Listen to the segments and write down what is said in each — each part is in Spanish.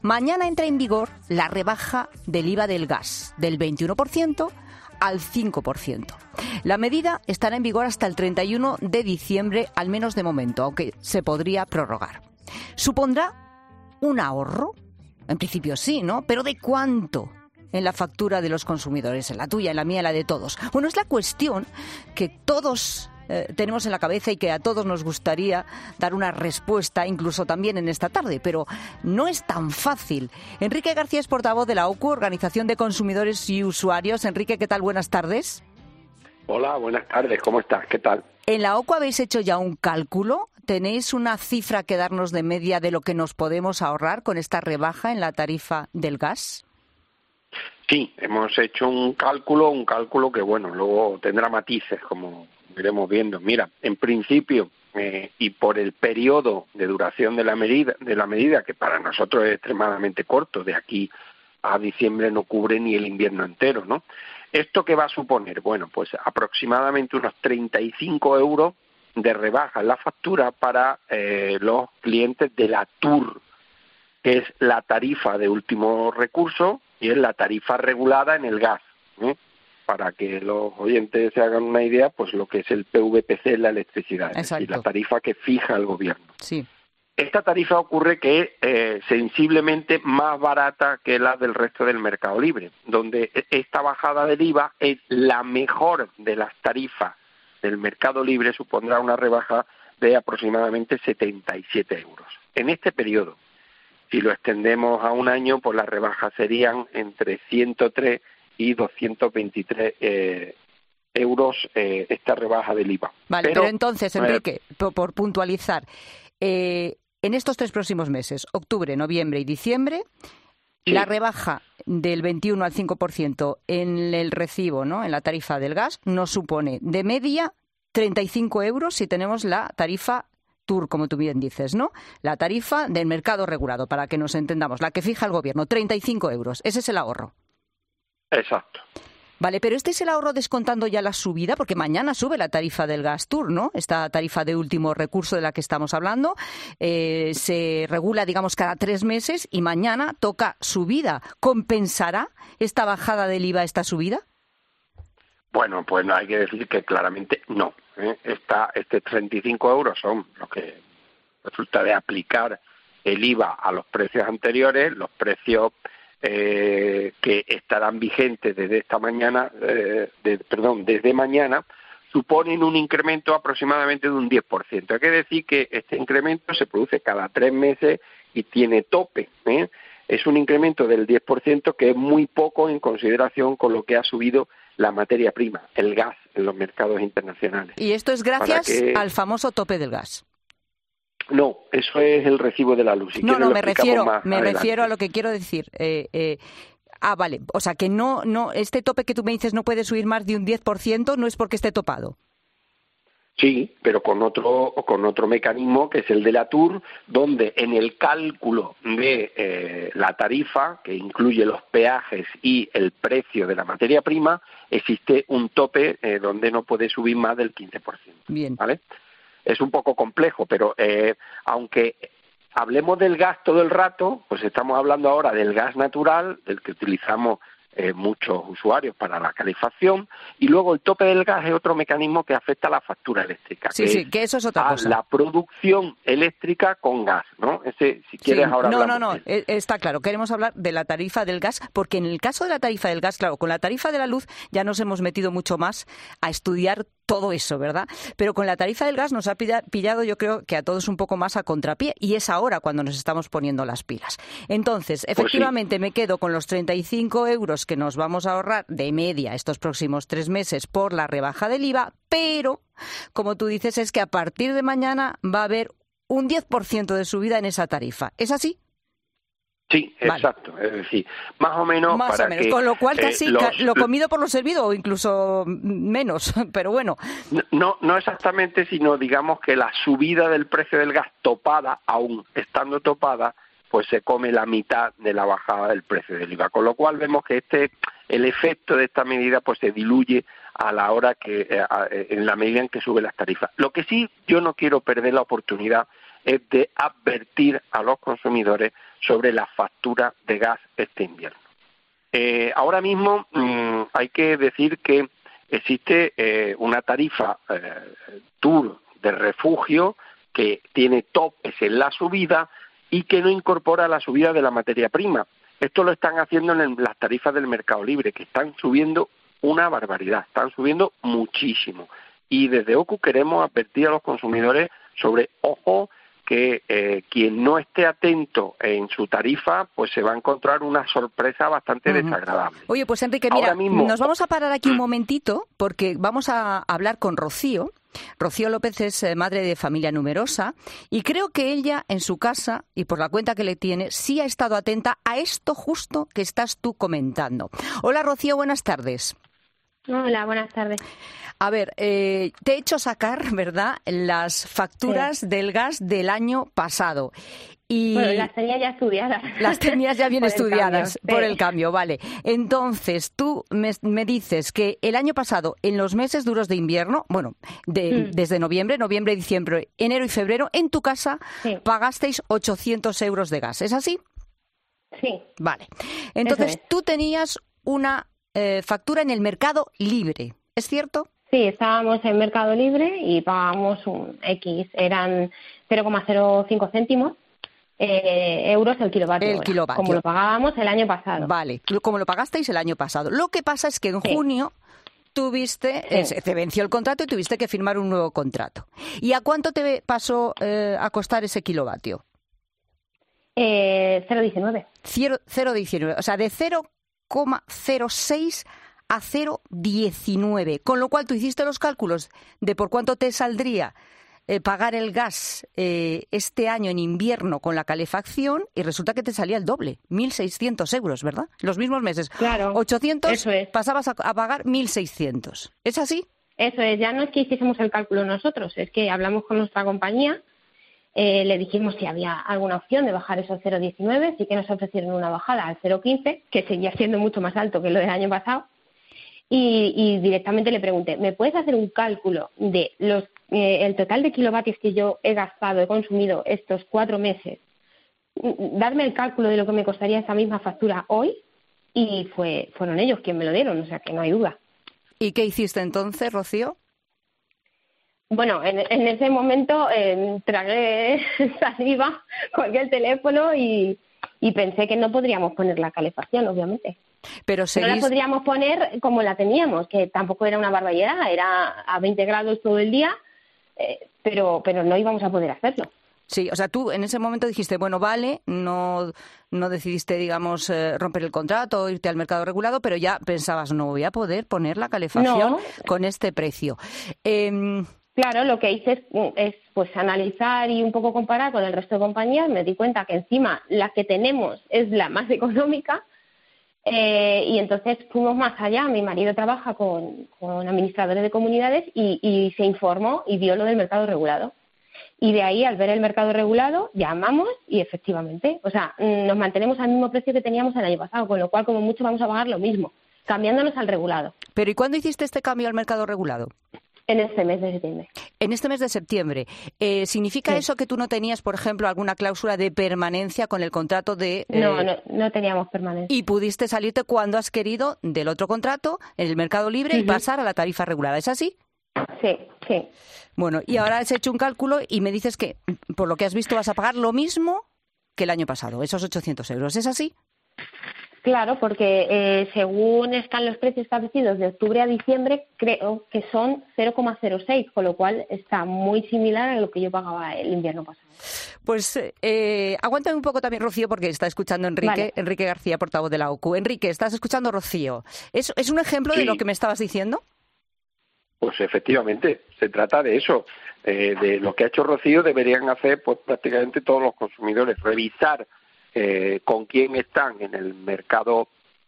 Mañana entra en vigor la rebaja del IVA del gas, del 21% al 5%. La medida estará en vigor hasta el 31 de diciembre, al menos de momento, aunque se podría prorrogar. ¿Supondrá un ahorro? En principio sí, ¿no? ¿Pero de cuánto en la factura de los consumidores? En la tuya, en la mía, en la de todos. Bueno, es la cuestión que todos tenemos en la cabeza y que a todos nos gustaría dar una respuesta, incluso también en esta tarde, pero no es tan fácil. Enrique García es portavoz de la OCU, Organización de Consumidores y Usuarios. Enrique, ¿qué tal? Buenas tardes. Hola, buenas tardes. ¿Cómo estás? ¿Qué tal? ¿En la OCU habéis hecho ya un cálculo? ¿Tenéis una cifra que darnos de media de lo que nos podemos ahorrar con esta rebaja en la tarifa del gas? Sí, hemos hecho un cálculo que, bueno, luego tendrá matices, como iremos viendo. Mira, en principio, y por el periodo de duración de la medida, que para nosotros es extremadamente corto, de aquí a diciembre no cubre ni el invierno entero, ¿no? ¿Esto qué va a suponer? Bueno, pues aproximadamente unos 35 euros de rebaja en la factura para los clientes de la TUR, que es la tarifa de último recurso y es la tarifa regulada en el gas, ¿eh? Para que los oyentes se hagan una idea, pues lo que es el PVPC en la electricidad, es decir, la tarifa que fija el gobierno. Sí. Esta tarifa ocurre que es sensiblemente más barata que la del resto del mercado libre, donde esta bajada del IVA es la mejor de las tarifas del mercado libre, supondrá una rebaja de aproximadamente 77 euros. En este periodo, si lo extendemos a un año, pues las rebajas serían entre 103 y 223 euros esta rebaja del IVA. Vale, pero entonces, Enrique, por puntualizar, en estos 3 próximos meses, octubre, noviembre y diciembre, sí, la rebaja del 21 al 5% en el recibo, ¿no?, en la tarifa del gas, nos supone de media 35 euros si tenemos la tarifa TUR, como tú bien dices, ¿no? La tarifa del mercado regulado, para que nos entendamos, la que fija el gobierno, 35 euros. Ese es el ahorro. Exacto. Vale, pero este es el ahorro descontando ya la subida, porque mañana sube la tarifa del gas TUR, ¿no? Esta tarifa de último recurso de la que estamos hablando se regula, digamos, cada 3 meses y mañana toca subida. ¿Compensará esta bajada del IVA esta subida? Bueno, pues no hay que decir que claramente no. Este 35 euros son los que resulta de aplicar el IVA a los precios anteriores, los precios que estarán vigentes desde desde mañana, suponen un incremento aproximadamente de un 10%. Hay que decir que este incremento se produce cada 3 meses y tiene tope, ¿eh? Es un incremento del 10% que es muy poco en consideración con lo que ha subido la materia prima, el gas, en los mercados internacionales. ¿Y esto es gracias al famoso tope del gas? No, eso es el recibo de la luz. Si me refiero a lo que quiero decir. Vale, o sea que no, este tope que tú me dices no puede subir más de un 10%, no es porque esté topado. Sí, pero con otro mecanismo que es el de la TUR, donde en el cálculo de la tarifa, que incluye los peajes y el precio de la materia prima, existe un tope donde no puede subir más del 15%. Bien. ¿Vale? Es un poco complejo, pero aunque hablemos del gas todo el rato, pues estamos hablando ahora del gas natural, del que utilizamos muchos usuarios para la calefacción, y luego el tope del gas es otro mecanismo que afecta a la factura eléctrica. Que eso es otra cosa. La producción eléctrica con gas, ¿no? Si quieres ahora hablamos. No, está claro. Queremos hablar de la tarifa del gas, porque en el caso de la tarifa del gas, claro, con la tarifa de la luz ya nos hemos metido mucho más a estudiar todo eso, ¿verdad? Pero con la tarifa del gas nos ha pillado, yo creo que a todos un poco más a contrapié, y es ahora cuando nos estamos poniendo las pilas. Entonces, efectivamente, me quedo con los 35 euros que nos vamos a ahorrar de media estos próximos 3 meses por la rebaja del IVA, pero, como tú dices, es que a partir de mañana va a haber un 10% de subida en esa tarifa. ¿Es así? Sí, vale. Exacto. Es decir, más o menos. Con lo cual casi lo comido por lo servido, o incluso menos, pero bueno. No exactamente, sino digamos que la subida del precio del gas topada, aún estando topada, pues se come la mitad de la bajada del precio del IVA. Con lo cual vemos que el efecto de esta medida pues se diluye a la hora en la medida en que suben las tarifas. Lo que sí yo no quiero perder la oportunidad es de advertir a los consumidores sobre la factura de gas este invierno. Ahora mismo hay que decir que existe una tarifa Tour de refugio que tiene topes en la subida y que no incorpora la subida de la materia prima. Esto lo están haciendo en las tarifas del Mercado Libre, que están subiendo una barbaridad, están subiendo muchísimo. Y desde OCU queremos advertir a los consumidores sobre, ojo, que quien no esté atento en su tarifa, pues se va a encontrar una sorpresa bastante desagradable. Oye, pues Enrique, mira, nos vamos a parar aquí un momentito porque vamos a hablar con Rocío. Rocío López es madre de familia numerosa y creo que ella en su casa y por la cuenta que le tiene sí ha estado atenta a esto justo que estás tú comentando. Hola Rocío, buenas tardes. Hola, buenas tardes. A ver, te he hecho sacar, ¿verdad?, las facturas del gas del año pasado. Y bueno, las tenía ya estudiadas. Las tenías ya bien estudiadas por el cambio, vale. Entonces, tú me dices que el año pasado, en los meses duros de invierno, bueno, desde noviembre, diciembre, enero y febrero, en tu casa pagasteis 800 euros de gas. ¿Es así? Sí. Vale. Entonces, tú tenías una factura en el Mercado Libre, ¿es cierto? Sí, estábamos en Mercado Libre y pagábamos un X, eran 0,05 céntimos euros el kilovatio. Como lo pagábamos el año pasado. Vale, como lo pagasteis el año pasado. Lo que pasa es que en junio te venció el contrato y tuviste que firmar un nuevo contrato. ¿Y a cuánto te pasó a costar ese kilovatio? 0,19. 0,19, o sea, de 0,06 a 0,19, con lo cual tú hiciste los cálculos de por cuánto te saldría pagar el gas este año en invierno con la calefacción y resulta que te salía el doble, 1.600 euros, ¿verdad? Los mismos meses. Claro. 800, pasabas a pagar 1.600. ¿Es así? Eso es, ya no es que hiciésemos el cálculo nosotros, es que hablamos con nuestra compañía, le dijimos si había alguna opción de bajar esos 0,19, sí que nos ofrecieron una bajada al 0,15, que seguía siendo mucho más alto que lo del año pasado. Y directamente le pregunté, ¿me puedes hacer un cálculo de el total de kilovatios que yo he gastado, he consumido estos 4 meses? Darme el cálculo de lo que me costaría esa misma factura hoy y fueron ellos quienes me lo dieron, o sea que no hay duda. ¿Y qué hiciste entonces, Rocío? Bueno, en ese momento tragué saliva, colgué el teléfono y pensé que no podríamos poner la calefacción, obviamente. Pero no la podríamos poner como la teníamos, que tampoco era una barbaridad, era a 20 grados todo el día, pero no íbamos a poder hacerlo. Sí, o sea, tú en ese momento dijiste, bueno, vale, no decidiste, digamos, romper el contrato o irte al mercado regulado, pero ya pensabas, no voy a poder poner la calefacción con este precio. Claro, lo que hice es pues analizar y un poco comparar con el resto de compañías. Me di cuenta que encima la que tenemos es la más económica. Y entonces fuimos más allá. Mi marido trabaja con administradores de comunidades y se informó y vio lo del mercado regulado. Y de ahí, al ver el mercado regulado, llamamos y efectivamente, o sea, nos mantenemos al mismo precio que teníamos el año pasado, con lo cual como mucho vamos a pagar lo mismo, cambiándonos al regulado. ¿Pero y cuándo hiciste este cambio al mercado regulado? En este mes de septiembre. En este mes de septiembre. ¿Significa eso que tú no tenías, por ejemplo, alguna cláusula de permanencia con el contrato de...? No teníamos permanencia. Y pudiste salirte cuando has querido del otro contrato, en el mercado libre, y pasar a la tarifa regulada. ¿Es así? Sí. Bueno, y ahora has hecho un cálculo y me dices que, por lo que has visto, vas a pagar lo mismo que el año pasado, esos 800 euros. ¿Es así? Claro, porque según están los precios establecidos de octubre a diciembre, creo que son 0,06, con lo cual está muy similar a lo que yo pagaba el invierno pasado. Pues aguántame un poco también, Rocío, porque está escuchando Enrique, Enrique García, portavoz de la OCU. Enrique, ¿estás escuchando, Rocío? ¿Es un ejemplo de lo que me estabas diciendo? Pues efectivamente, se trata de eso. De lo que ha hecho Rocío deberían hacer pues prácticamente todos los consumidores, revisar con quién están en el mercado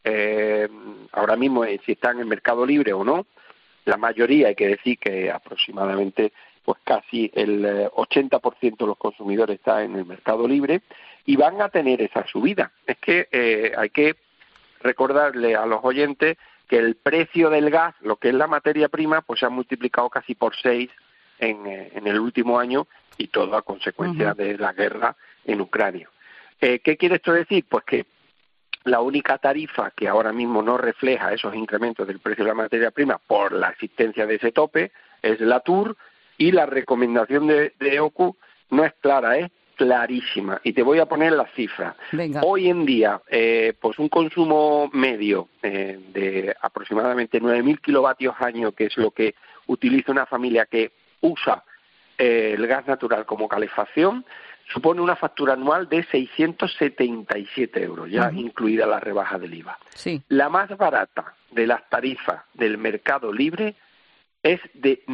ahora mismo, si están en el mercado libre o no. La mayoría, hay que decir que aproximadamente pues casi el 80% de los consumidores está en el mercado libre y van a tener esa subida. Es que hay que recordarle a los oyentes que el precio del gas, lo que es la materia prima, pues se ha multiplicado casi por 6 en el último año, y todo a consecuencia de la guerra en Ucrania. ¿Qué quiere esto decir? Pues que la única tarifa que ahora mismo no refleja esos incrementos del precio de la materia prima por la existencia de ese tope es la TUR, y la recomendación de OCU no es clara, es clarísima. Y te voy a poner las cifras. Venga. Hoy en día, pues un consumo medio de aproximadamente 9.000 kilovatios año, que es lo que utiliza una familia que usa el gas natural como calefacción, supone una factura anual de 677 euros, ya incluida la rebaja del IVA. Sí. La más barata de las tarifas del mercado libre es de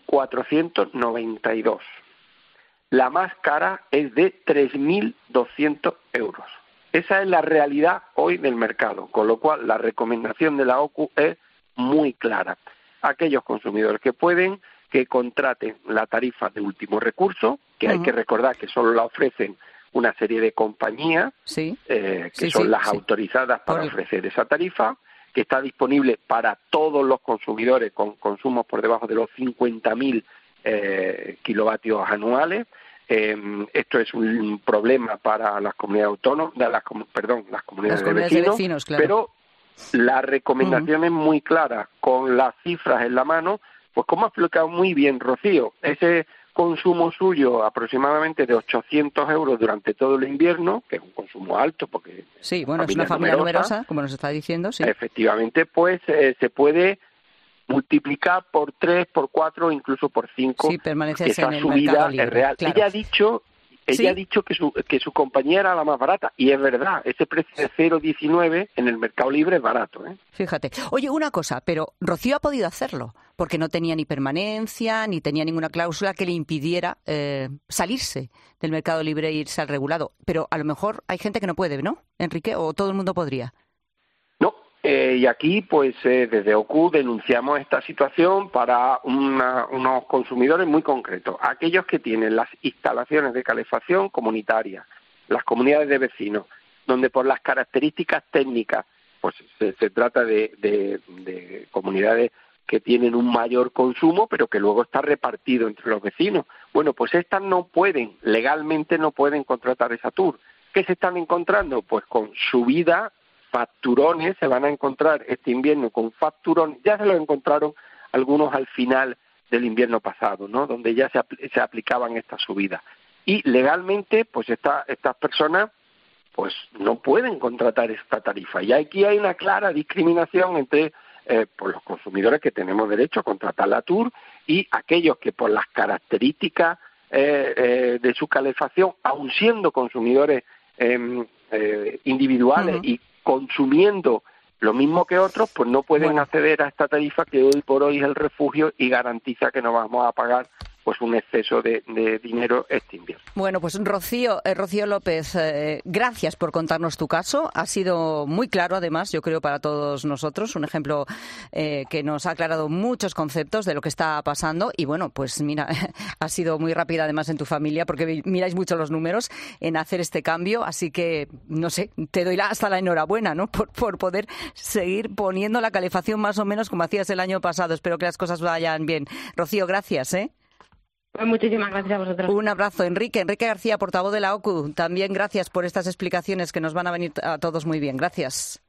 1.492. La más cara es de 3.200 euros. Esa es la realidad hoy del mercado, con lo cual la recomendación de la OCU es muy clara. Aquellos consumidores que pueden, que contraten la tarifa de último recurso, que hay que recordar que solo la ofrecen una serie de compañías, que son las autorizadas para ofrecer esa tarifa, que está disponible para todos los consumidores con consumos por debajo de los 50.000 kilovatios anuales. Esto es un problema para las comunidades autónomas, las comunidades de vecinos, claro. Pero la recomendación es muy clara, con las cifras en la mano. Pues como ha explicado muy bien Rocío, ese consumo suyo aproximadamente de 800 euros durante todo el invierno, que es un consumo alto porque sí, bueno, es una familia numerosa, como nos está diciendo, sí. Efectivamente, pues se puede multiplicar por 3, por 4, incluso por 5, sí, que esa subida es real. Claro. Ella ha dicho que su compañía era la más barata, y es verdad, ese precio de 0,19 en el mercado libre es barato, ¿eh? Fíjate. Oye, una cosa, pero Rocío ha podido hacerlo, porque no tenía ni permanencia, ni tenía ninguna cláusula que le impidiera salirse del mercado libre e irse al regulado. Pero a lo mejor hay gente que no puede, ¿no, Enrique? ¿O todo el mundo podría? No. Y aquí, pues, desde OCU denunciamos esta situación para unos consumidores muy concretos. Aquellos que tienen las instalaciones de calefacción comunitarias, las comunidades de vecinos, donde por las características técnicas, pues se trata de comunidades que tienen un mayor consumo, pero que luego está repartido entre los vecinos. Bueno, pues estas legalmente no pueden contratar esa TUR. ¿Qué se están encontrando? Pues con subida, facturones, se van a encontrar este invierno con facturones, ya se lo encontraron algunos al final del invierno pasado, ¿no? Donde ya se aplicaban estas subidas. Y legalmente, pues estas personas pues no pueden contratar esta tarifa. Y aquí hay una clara discriminación entre por los consumidores que tenemos derecho a contratar la TUR y aquellos que por las características de su calefacción, aun siendo consumidores individuales y consumiendo lo mismo que otros, pues no pueden acceder a esta tarifa que hoy por hoy es el refugio y garantiza que no vamos a pagar pues un exceso de dinero este invierno. Bueno, pues Rocío López, gracias por contarnos tu caso. Ha sido muy claro, además, yo creo, para todos nosotros, un ejemplo que nos ha aclarado muchos conceptos de lo que está pasando. Y bueno, pues mira, ha sido muy rápida además en tu familia, porque miráis mucho los números en hacer este cambio. Así que, no sé, te doy hasta la enhorabuena, ¿no? Por poder seguir poniendo la calefacción más o menos como hacías el año pasado. Espero que las cosas vayan bien. Rocío, gracias, ¿eh? Pues muchísimas gracias a vosotros. Un abrazo, Enrique García, portavoz de la OCU. También gracias por estas explicaciones que nos van a venir a todos muy bien. Gracias.